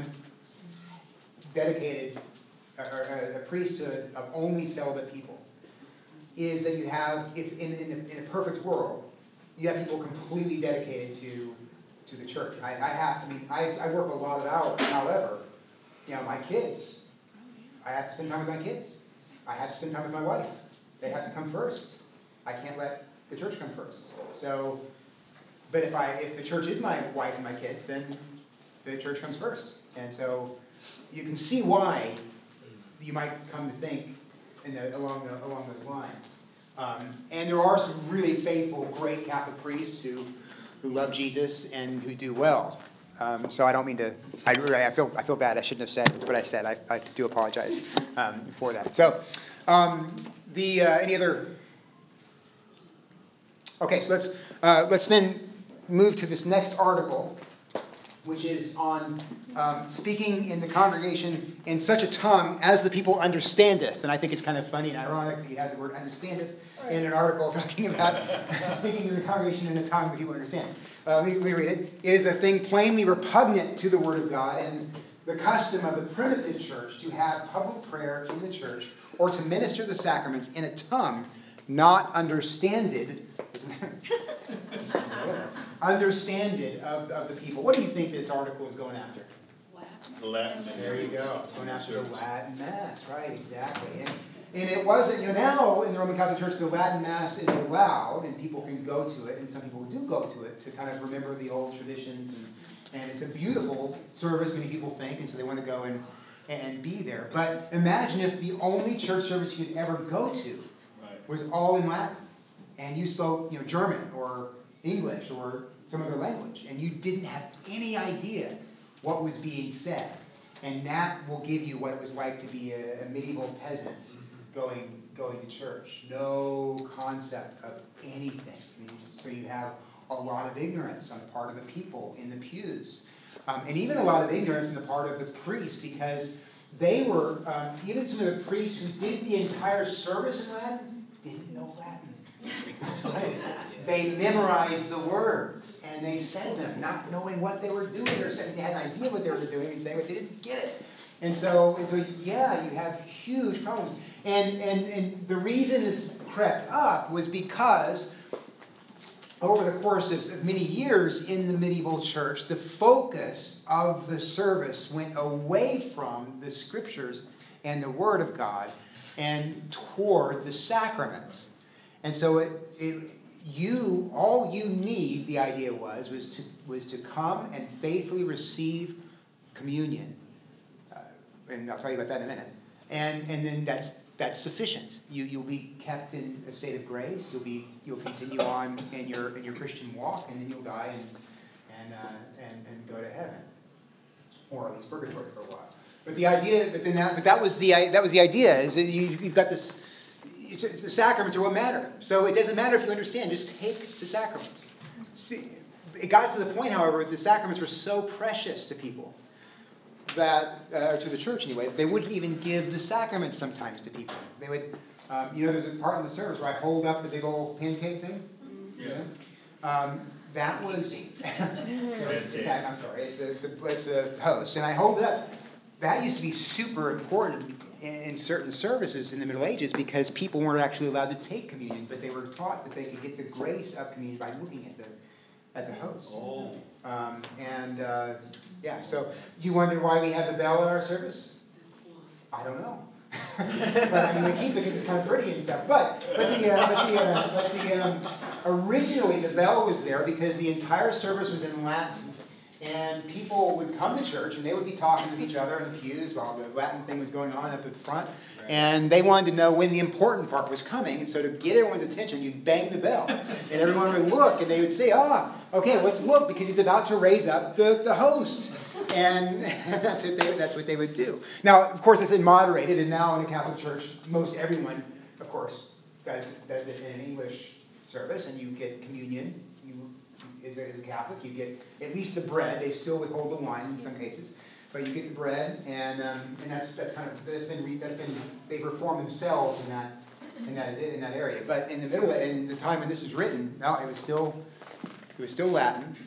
dedicated, or, or a priesthood of only celibate people, is that you have, if in, in, a, in a perfect world, you have people completely dedicated to to the church. I, I have, I mean, I, I work a lot of hours. However, you know, my kids, I have to spend time with my kids. I have to spend time with my wife. They have to come first. I can't let the church come first. So, but if I if the church is my wife and my kids, then the church comes first. And so, you can see why you might come to think in the, along the, along those lines. Um, and there are some really faithful, great Catholic priests who who love Jesus and who do well. Um, so I don't mean to. I really I feel I feel bad. I shouldn't have said what I said. I, I do apologize um, for that. So, um, the uh, any other. Okay, so let's uh, let's then move to this next article, which is on um, speaking in the congregation in such a tongue as the people understandeth. And I think it's kind of funny and ironic that you have the word understandeth in an article talking about speaking in the congregation in a tongue that people understand. Uh, let, me, let me read it. It is a thing plainly repugnant to the word of God and the custom of the primitive church to have public prayer in the church or to minister the sacraments in a tongue not understanded, understanded of, of the people. What do you think this article is going after? The Latin. There you go. It's going after the Latin Mass, right? Exactly. And, and it wasn't, you know, now in the Roman Catholic Church, the Latin Mass is allowed, and people can go to it, and some people do go to it to kind of remember the old traditions, and, and it's a beautiful service, many people think, and so they want to go and, and be there. But imagine if the only church service you could ever go to was all in Latin, and you spoke, you know, German or English or some other language, and you didn't have any idea what was being said. And that will give you what it was like to be a, a medieval peasant going going to church. No concept of anything. I mean, so you have a lot of ignorance on the part of the people in the pews. Um, and even a lot of ignorance on the part of the priests, because they were, um, even some of the priests who did the entire service in Latin didn't know Latin. Right? They memorized the words, and they said them, not knowing what they were doing, or saying they had an idea what they were doing and saying, but they didn't get it. And so, and so, yeah, you have huge problems. And, and, and the reason this crept up was because over the course of, of many years in the medieval church, the focus of the service went away from the scriptures and the Word of God and toward the sacraments. And so it, it you all you need, the idea was, was to was to come and faithfully receive communion. Uh, and I'll tell you about that in a minute. And and then that's that's sufficient. You you'll be kept in a state of grace. You'll be you'll continue on in your in your Christian walk, and then you'll die and and uh, and and go to heaven, or at least purgatory for a while. But the idea, but then that but that was the that was the idea is that you you've got this. It's, it's the sacraments are what matter. So it doesn't matter if you understand. Just take the sacraments. See, it got to the point, however, the sacraments were so precious to people that, uh, to the church anyway, they wouldn't even give the sacraments sometimes to people. They would, um, you know, there's a part in the service where I hold up the big old pancake thing. Yeah. Um, that was, it's, I'm sorry, it's a, it's, a, it's a host, and I hold it up. That used to be super important in certain services in the Middle Ages because people weren't actually allowed to take communion, but they were taught that they could get the grace of communion by looking at the at the host. Oh. Um, and uh, yeah, so you wonder why we have the bell in our service? I don't know. But I mean, we keep it because it's kind of pretty and stuff. But but the uh, but the, uh, but the um, originally the bell was there because the entire service was in Latin. And people would come to church, and they would be talking with each other in the pews while the Latin thing was going on up in front. Right. And they wanted to know when the important part was coming. And so to get everyone's attention, you'd bang the bell. And everyone would look, and they would say, ah, okay, let's look, because he's about to raise up the, the host. And that's, what they, that's what they would do. Now, of course, it's been moderated, and now in the Catholic Church, most everyone, of course, does, does it in an English service, and you get communion. You As a, as a Catholic, you get at least the bread. They still withhold the wine in some cases, but you get the bread, and um, and that's that's kind of that's been re, that's been they've reformed themselves in that in that in that area. But in the middle, in the time when this was written, no, it was still it was still Latin.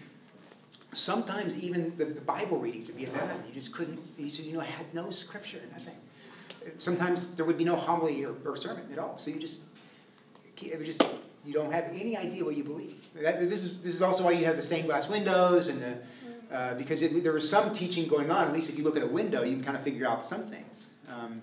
Sometimes even the, the Bible readings would be in Latin. You just couldn't, you, you know, had no scripture, nothing. Sometimes there would be no homily or, or sermon at all. So you just it was just. You don't have any idea what you believe. That, this is this is also why you have the stained glass windows and the uh, because it, there was some teaching going on. At least if you look at a window, you can kind of figure out some things. Um,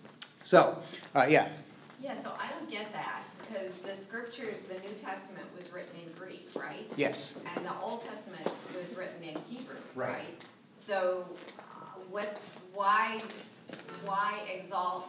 so, uh, yeah. Yeah. So I don't get that because the scriptures, the New Testament was written in Greek, right? Yes. And the Old Testament was written in Hebrew, right? right? So, uh, what's why why exalt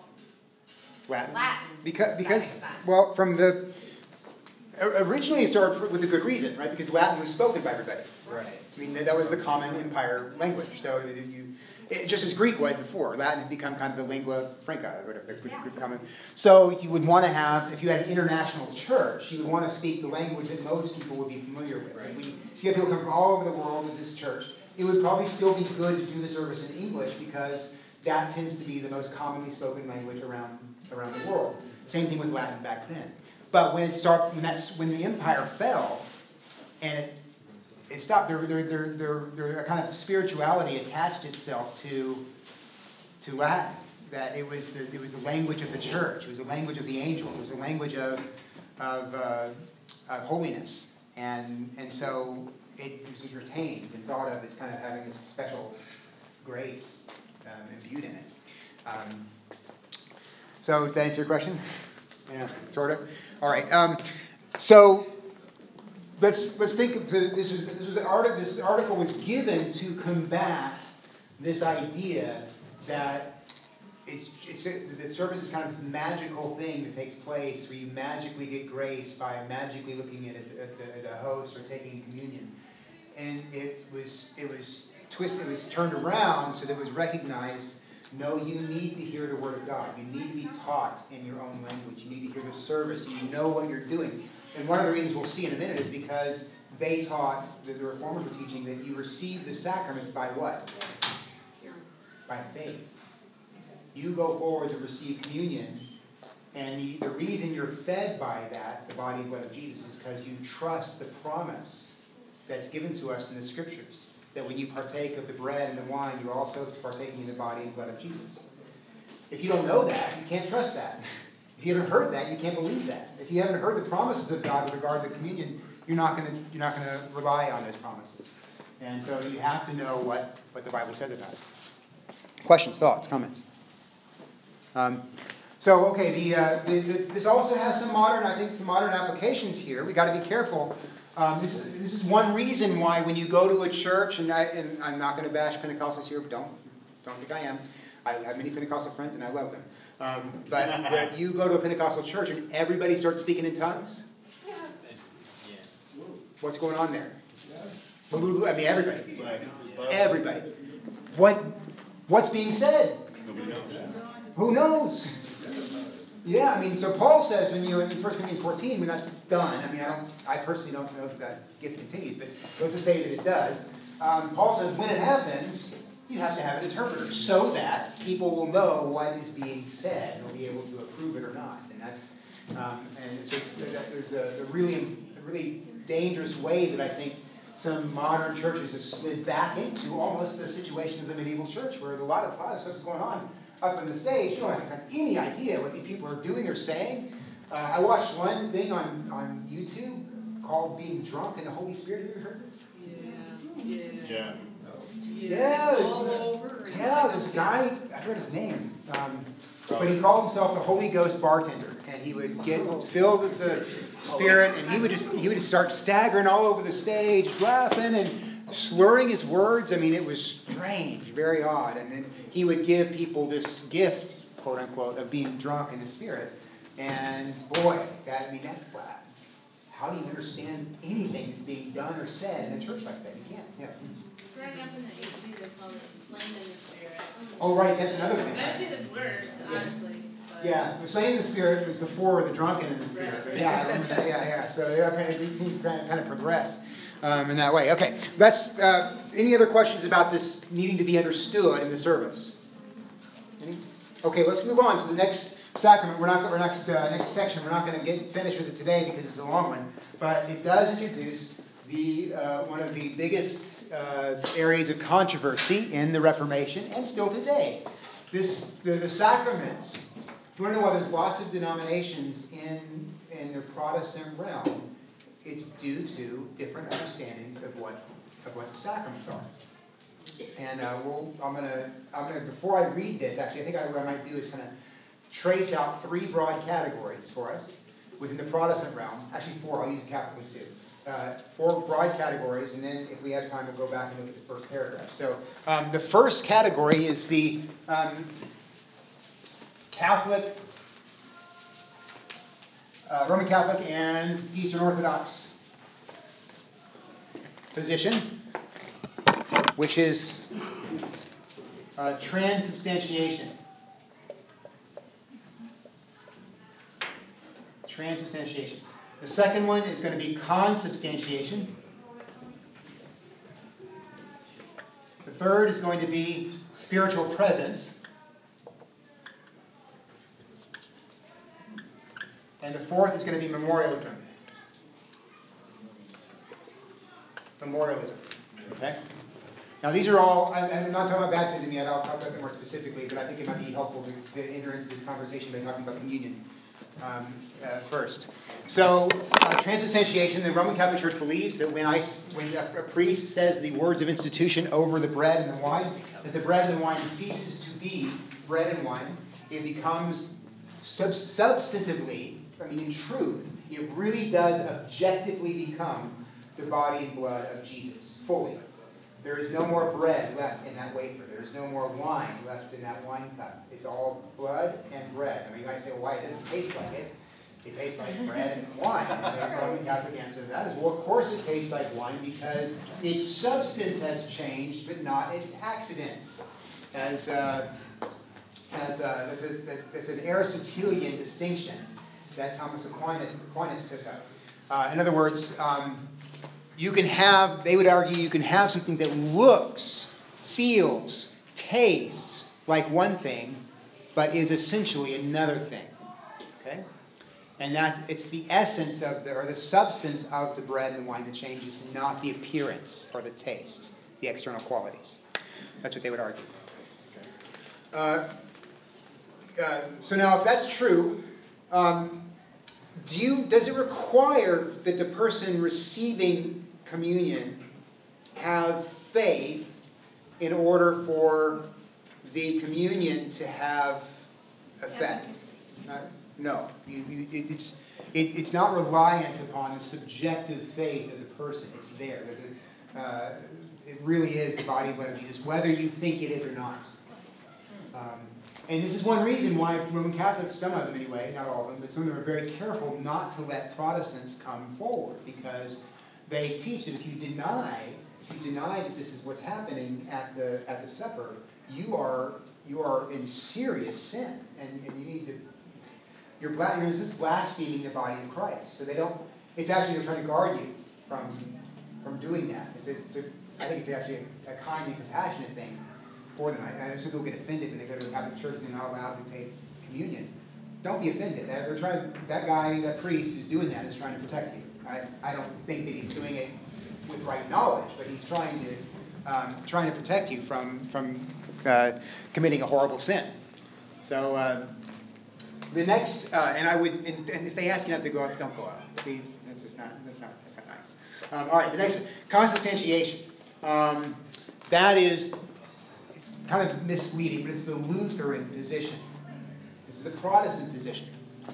Latin? Latin. Because because well, from the originally it started with a good reason, right? Because Latin was spoken by everybody. Right. I mean, that was the common empire language. So you, it, just as Greek was before, Latin had become kind of the lingua franca, or whatever, the yeah. common. So you would want to have, if you had an international church, you would want to speak the language that most people would be familiar with. Right. We, if you have people come from all over the world to this church, it would probably still be good to do the service in English because that tends to be the most commonly spoken language around around the world. Same thing with Latin back then. But when it start, when that's when the empire fell, and it it stopped, there there there there there a kind of spirituality attached itself to to Latin. that it was the, it was the language of the church. It was the language of the angels. It was the language of of, uh, of holiness, and and so it was retained and thought of as kind of having this special grace um, imbued in it. Um, so does that answer your question? Yeah, sort of. All right. Um, so let's let's think of the, this was this was an article. This article was given to combat this idea that it's, it's the service is kind of this magical thing that takes place where you magically get grace by magically looking at a, at the, at a host or taking communion, and it was it was twisted. It was turned around so that it was recognized. No, you need to hear the word of God. You need to be taught in your own language. You need to hear the service. You know what you're doing. And one of the reasons we'll see in a minute is because they taught, the, the Reformers were teaching, that you receive the sacraments by what? By faith. You go forward to receive communion, and the, the reason you're fed by that, the body and blood of Jesus, is because you trust the promise that's given to us in the Scriptures. That when you partake of the bread and the wine, you're also partaking in the body and blood of Jesus. If you don't know that, you can't trust that. If you haven't heard that, you can't believe that. If you haven't heard the promises of God with regard to communion, you're not going to you're not going to rely on those promises. And so you have to know what, what the Bible says about it. Questions, thoughts, comments? Um, so okay, the, uh, the, the this also has some modern, I think, some modern applications here. We got to be careful. Um, this, is, this is one reason why when you go to a church, and, I, and I'm not going to bash Pentecostals here, but don't, don't think I am. I have many Pentecostal friends and I love them. Um, but, but you go to a Pentecostal church and everybody starts speaking in tongues? What's going on there? I mean, everybody. Everybody. What, what's being said? Who knows? Yeah, I mean, so Paul says when you in First Corinthians fourteen, when that's done, I mean, I don't, I personally don't know if that gift continues, but let's just say that it does. Um, Paul says when it happens, you have to have an interpreter so that people will know what is being said and they'll be able to approve it or not. And that's, um, and so it's, there's a, a really, a really dangerous way that I think some modern churches have slid back into almost the situation of the medieval church, where a lot of, a lot of stuff's going on up on the stage. You don't have any idea what these people are doing or saying. Uh, I watched one thing on, on YouTube called Being Drunk in the Holy Spirit. Have you heard this? Yeah, yeah. Yeah. Yeah, all over. yeah, this guy, I forget his name, um, but he called himself the Holy Ghost bartender, and he would get filled with the Spirit, and he would just he would just start staggering all over the stage, laughing and slurring his words. I mean, it was strange, very odd. And then he would give people this gift, quote unquote, of being drunk in the Spirit. And boy, that I mean, that how do you understand anything that's being done or said in a church like that? You can't. Yeah. Growing up in the H B, they call it slain in the Spirit. Oh, right, that's another thing. That'd be the worst, honestly. But Yeah, the slain in the Spirit was before the drunken in the Spirit. Right. Yeah, I remember that. Yeah, yeah. So yeah, kind of, these things kind of, kind of progress um, in that way. Okay, that's. Uh, any other questions about this needing to be understood in the service? Any? Okay, let's move on to the next sacrament. We're not. We're next uh, next section. We're not going to get finished with it today because it's a long one. But it does introduce the uh, one of the biggest uh, areas of controversy in the Reformation and still today. This the, the sacraments. You want to know why there's lots of denominations in in the Protestant realm? It's due to different understandings of what of what the sacraments are. And uh, we'll, I'm gonna I'm gonna before I read this, actually, I think I, what I might do is kind of trace out three broad categories for us within the Protestant realm. Actually, four. I'll use the Catholic too. Uh, four broad categories, and then if we have time, we'll go back and look at the first paragraph. So um, the first category is the um, Catholic, uh, Roman Catholic and Eastern Orthodox position, which is uh, transubstantiation. Transubstantiation. The second one is going to be consubstantiation. The third is going to be spiritual presence. And the fourth is going to be memorialism. Memorialism. Okay? Now, these are all, I, I'm not talking about baptism yet, I'll talk about that more specifically, but I think it might be helpful to, to enter into this conversation by talking about communion um, uh, first. So, uh, transubstantiation, the Roman Catholic Church believes that when, I, when a, a priest says the words of institution over the bread and the wine, that the bread and the wine ceases to be bread and wine. It becomes sub- substantively, I mean in truth, it really does objectively become the body and blood of Jesus, fully. There is no more bread left in that wafer. There is no more wine left in that wine cup. It's all blood and bread. I mean, you might say, well, why? It doesn't taste like it. It tastes like bread and wine. And the Roman Catholic answer to that is, well, of course it tastes like wine because its substance has changed, but not its accidents. As, uh, as, uh, as, a, as an Aristotelian distinction that Thomas Aquinas, Aquinas took up. Uh, in other words, um, you can have, they would argue, you can have something that looks, feels, tastes like one thing, but is essentially another thing. Okay? And that it's the essence of the, or the substance of the bread and the wine that changes, not the appearance or the taste, the external qualities. That's what they would argue. Uh, uh, so now, if that's true, um, do you, does it require that the person receiving communion have faith in order for the communion to have effect? Uh, no. You, you, it, it's, it, it's not reliant upon the subjective faith of the person. It's there. The, uh, it really is the body and blood of Jesus, whether you think it is or not. Um, and this is one reason why Roman Catholics, some of them anyway, not all of them, but some of them are very careful not to let Protestants come forward, because they teach that if you deny, if you deny that this is what's happening at the at the supper, you are you are in serious sin, and, and you need to you're, bla- you're just blaspheming the body of Christ. So they don't. It's actually they're trying to guard you from from doing that. It's a, it's a I think it's actually a, a kind and compassionate thing for them. I, I know some people get offended when they go to a Catholic church and they're not allowed to take communion. Don't be offended. They're trying. That guy, that priest who's doing that is trying to protect you. I, I don't think that he's doing it with right knowledge, but he's trying to um, trying to protect you from from uh, committing a horrible sin. So uh, the next, uh, and I would, and, and if they ask you not to go up, don't go up, please. That's just not. That's not. That's not nice. Um, all right. The next, consubstantiation. Um, that is, it's kind of misleading, but it's the Lutheran position. This is a Protestant position.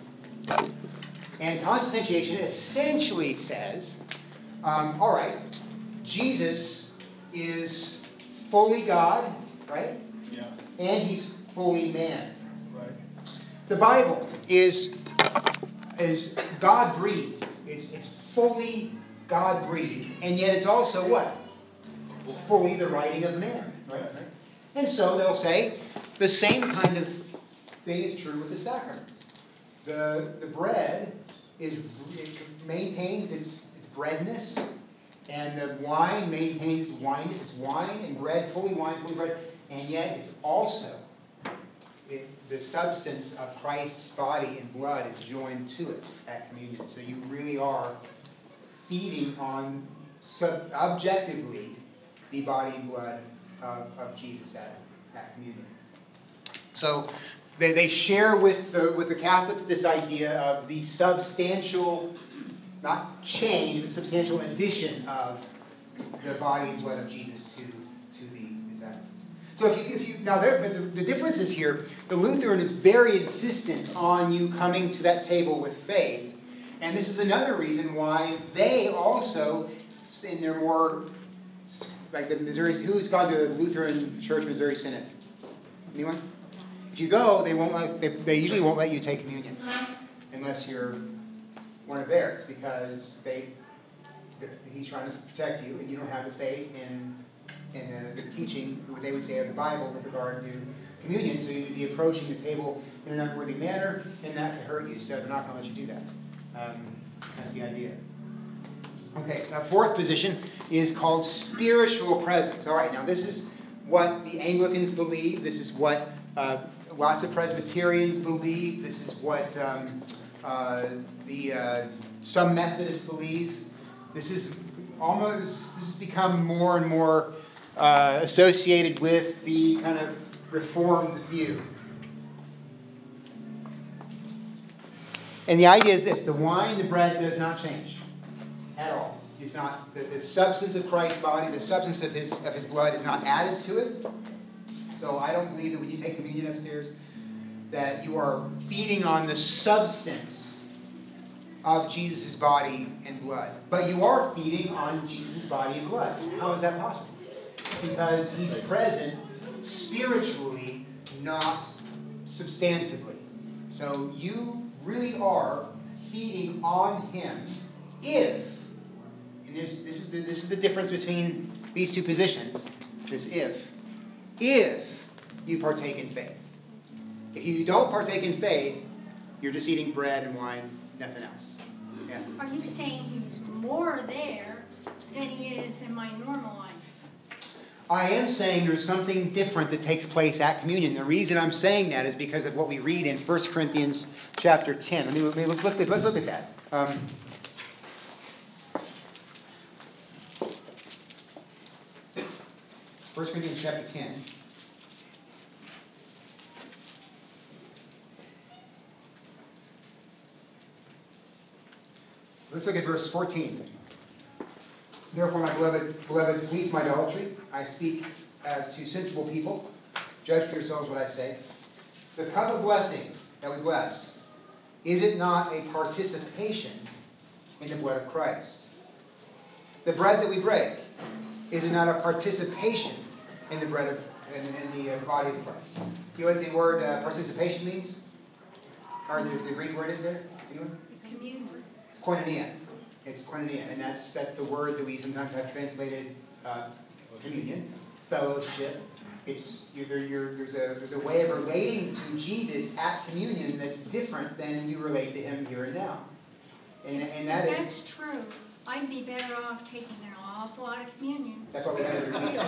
And consubstantiation essentially says, um, all right, Jesus is fully God, right? Yeah. And he's fully man. Right. The Bible is, is God-breathed. It's, it's fully God-breathed. And yet it's also what? Fully the writing of man. Right? Right. And so they'll say the same kind of thing is true with the sacraments. The, the bread is it maintains its, its breadness, and the wine maintains its wineness. It's wine and bread, fully wine, fully bread, and yet it's also it, the substance of Christ's body and blood is joined to it at communion. So you really are feeding on sub, objectively the body and blood of, of Jesus at, at communion. So They, they share with the, with the Catholics this idea of the substantial, not change, the substantial addition of the body and blood of Jesus to, to the, the sacraments. So if you, if you now there, but the, the difference is here, the Lutheran is very insistent on you coming to that table with faith. And this is another reason why they also, in their more, like the Missouri, who's gone to the Lutheran Church Missouri Synod? Anyone? If you go, they won't let, they, they usually won't let you take communion unless you're one of theirs, because they he's trying to protect you, and you don't have the faith in in the, the teaching, what they would say of the Bible with regard to communion. So you'd be approaching the table in an unworthy manner, and that could hurt you. So they're not going to let you do that. Um, that's the idea. Okay. Now, fourth position is called spiritual presence. All right. Now, this is what the Anglicans believe. This is what uh, lots of Presbyterians believe. This is what um, uh, the uh, some Methodists believe. This is almost this has become more and more uh, associated with the kind of Reformed view. And the idea is this: the wine, the bread does not change at all. It's not the, the substance of Christ's body, the substance of his of his blood is not added to it. So I don't believe that when you take communion upstairs, that you are feeding on the substance of Jesus' body and blood. But you are feeding on Jesus' body and blood. How is that possible? Because he's present spiritually, not substantively. So you really are feeding on him if, and this, this, is the, this is the difference between these two positions, this if, if you partake in faith. If you don't partake in faith, you're just eating bread and wine, nothing else. Yeah. Are you saying he's more there than he is in my normal life? I am saying there's something different that takes place at communion. The reason I'm saying that is because of what we read in First Corinthians chapter ten. Let me, let me, let's, look at, let's look at that. Um, First Corinthians chapter ten. Let's look at verse fourteen. Therefore, my beloved, beloved, flee from idolatry. I speak as to sensible people. Judge for yourselves what I say. The cup of blessing that we bless, is it not a participation in the blood of Christ? The bread that we break, is it not a participation in the bread of in, in the uh, body of Christ? You know what the word uh, participation means? Or the, the Greek word is there? Anyone? Communion. It's koinonia. It's koinonia, and that's that's the word that we sometimes have translated uh, communion, fellowship. It's you're, you're, there's a there's a way of relating to Jesus at communion that's different than you relate to him here and now, and and that If is that's true, I'd be better off taking an awful lot of communion. that's what we have every week.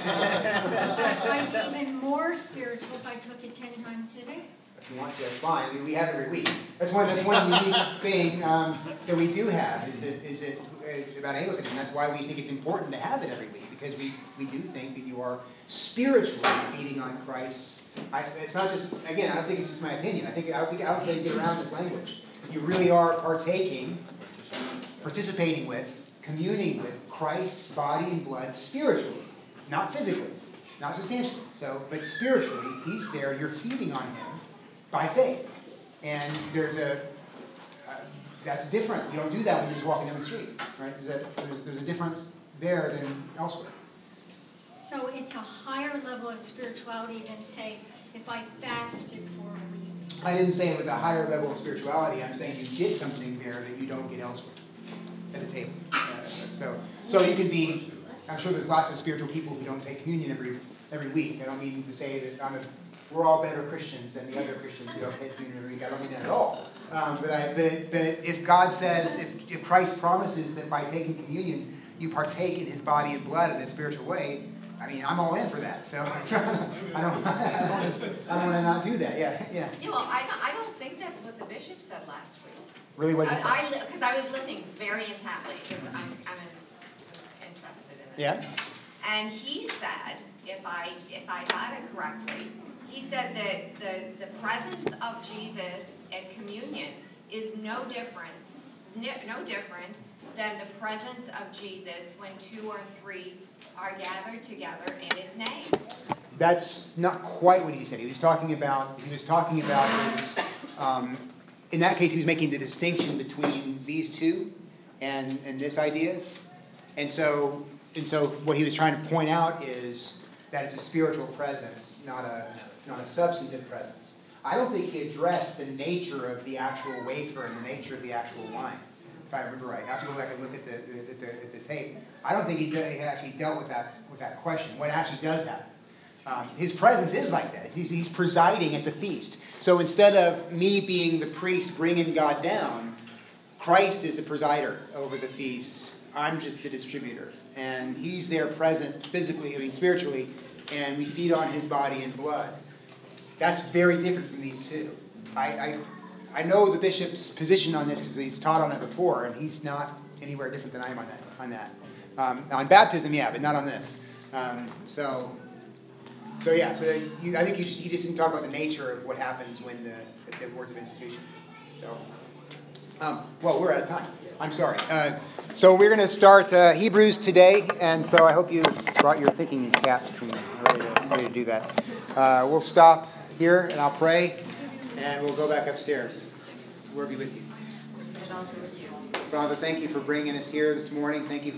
But I'd be even more spiritual if I took it ten times a day. If you want to, that's fine. We, we have every week. That's one. That's one unique thing um, that we do have. Is it is it uh, about Anglicanism? That's why we think it's important to have it every week, because we, we do think that you are spiritually feeding on Christ. I, it's not just again. I don't think it's just my opinion. I think I think I was going to get around this language. You really are partaking, participating with, communing with Christ's body and blood spiritually, not physically, not substantially. So, but spiritually, he's there. You're feeding on him by faith. And there's a, uh, that's different. You don't do that when you're just walking down the street, right? There's a, so there's, there's a difference there than elsewhere. So it's a higher level of spirituality than, say, if I fasted for a week. I didn't say it was a higher level of spirituality. I'm saying you get something there that you don't get elsewhere at the table. Uh, so, so you can be, I'm sure there's lots of spiritual people who don't take communion every every week. I don't mean to say that I'm a we're all better Christians than the other Christians who don't take communion every week. I don't mean that at all. Um, but, I, but, but if God says, if, if Christ promises that by taking communion you partake in his body and blood in a spiritual way, I mean, I'm all in for that. So I don't, I don't, I don't want to not do that. Yeah, yeah. Yeah, well, I don't, I don't think that's what the bishop said last week. Really, what he said? I, because I, I was listening very intently because I'm, I'm in, interested in it. Yeah. And he said, if I if I got it correctly, he said that the, the presence of Jesus at communion is no different, no different than the presence of Jesus when two or three are gathered together in his name. That's not quite what he said. He was talking about. He was talking about his. Um, in that case, he was making the distinction between these two, and and this idea, and so and so what he was trying to point out is that it's a spiritual presence, not a not a substantive presence. I don't think he addressed the nature of the actual wafer and the nature of the actual wine, if I remember right. I have to go back and look at the at the, at the tape. I don't think he, he actually dealt with that with that question. What actually does happen? Um, his presence is like that. He's, he's presiding at the feast. So instead of me being the priest bringing God down, Christ is the presider over the feast. I'm just the distributor. And he's there present physically, I mean spiritually, and we feed on his body and blood. That's very different from these two. I, I, I know the bishop's position on this because he's taught on it before, and he's not anywhere different than I am on that. On, that. Um, on baptism, yeah, but not on this. Um, so, so yeah, so you, I think you, you just didn't talk about the nature of what happens when the, at the words of institution. So, um, well, we're out of time. I'm sorry. Uh, so we're going to start uh, Hebrews today, and so I hope you brought your thinking caps and are ready to, ready to do that. Uh, we'll stop here, and I'll pray, and we'll go back upstairs. We'll be with you. And also with you. Father, thank you for bringing us here this morning. Thank you